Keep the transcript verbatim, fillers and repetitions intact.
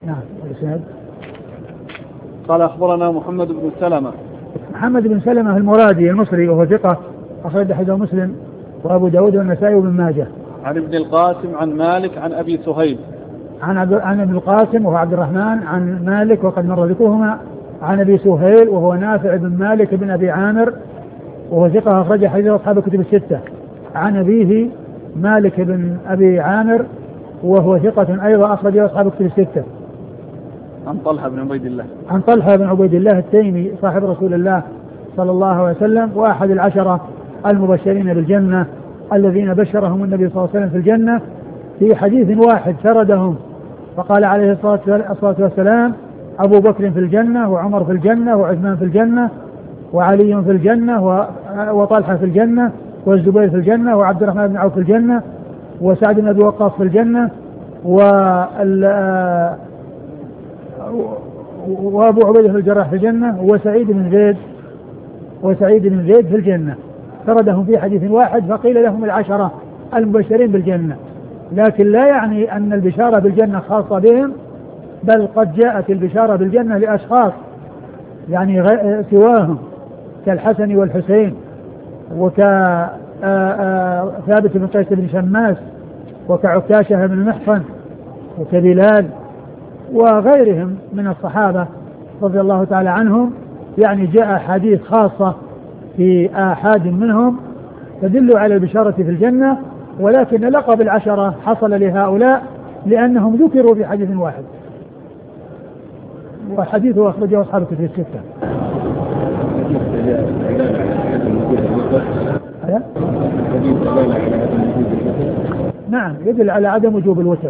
نعم. الإسناد. قال أخبرنا محمد بن سلمة. محمد بن سلمة المرادي المصري وهو ثقة أخرج حديثه مسلم وأبو داود والنسائي وابن ماجه. عن ابن القاسم عن مالك عن أبي سهيل. عن عن ابن القاسم وهو عبد الرحمن عن مالك وقد مر ذكرهما. عن أبي سهيل وهو نافع بن مالك بن أبي عامر وهو ثقة أخرج حديثه أصحاب الكتب الستة. عن أبيه مالك بن أبي عامر وهو ثقة أيضا أخرج أصحاب الكتب الستة. عن طلحة بن عبيد الله. عن طلحة بن عبيد الله التيمي صاحب رسول الله صلى الله عليه وسلم وأحد العشرة المبشرين بالجنة الذين بشرهم النبي صلى الله عليه وسلم في الجنة في حديث واحد سردهم فقال عليه الصلاة والسلام: أبو بكر في الجنة، وعمر في الجنة، وعثمان في الجنة، وعلي في الجنة، وطلحة في الجنة، والزبير في الجنة، وعبد الرحمن بن عوف في الجنة، وسعد بن أبي وقاص في الجنة، وأبو عبيدة الجراح في الجنة، وسعيد بن زيد وسعيد بن زيد في الجنة. سردهم في حديث واحد فقيل لهم العشرة المبشرين بالجنة، لكن لا يعني أن البشارة بالجنة خاصة بهم، بل قد جاءت البشارة بالجنة لأشخاص يعني سواهم كالحسن والحسين وكثابت بن قيس بن شماس وكعكاشة بن محصن وكبلال وغيرهم من الصحابة رضي الله تعالى عنهم، يعني جاء حديث خاصة في آحاد منهم تدل على البشارة في الجنة، ولكن لقب العشرة حصل لهؤلاء لأنهم ذكروا في حديث واحد، وحديثه أخرجه أصحاب الكتب الستة. نعم، يدل على عدم وجوب الوتر.